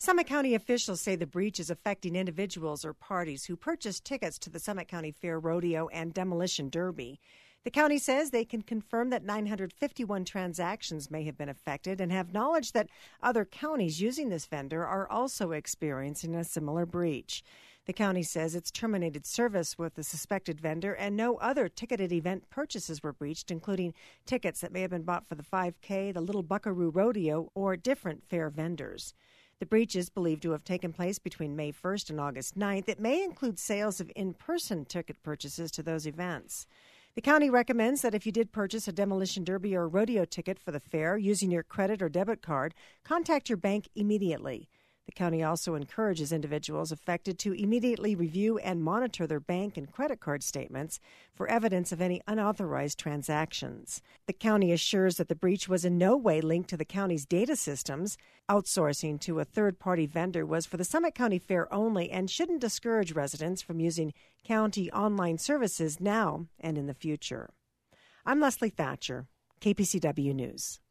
Summit County officials say the breach is affecting individuals or parties who purchased tickets to the Summit County Fair Rodeo and Demolition Derby. The county says they can confirm that 951 transactions may have been affected and have knowledge that other counties using this vendor are also experiencing a similar breach. The county says it's terminated service with the suspected vendor and no other ticketed event purchases were breached, including tickets that may have been bought for the 5K, the Little Buckaroo Rodeo, or different fair vendors. The breach is believed to have taken place between May 1st and August 9th. It may include sales of in-person ticket purchases to those events. The county recommends that if you did purchase a demolition derby or rodeo ticket for the fair using your credit or debit card, contact your bank immediately. The county also encourages individuals affected to immediately review and monitor their bank and credit card statements for evidence of any unauthorized transactions. The county assures that the breach was in no way linked to the county's data systems. Outsourcing to a third-party vendor was for the Summit County Fair only and shouldn't discourage residents from using county online services now and in the future. I'm Leslie Thatcher, KPCW News.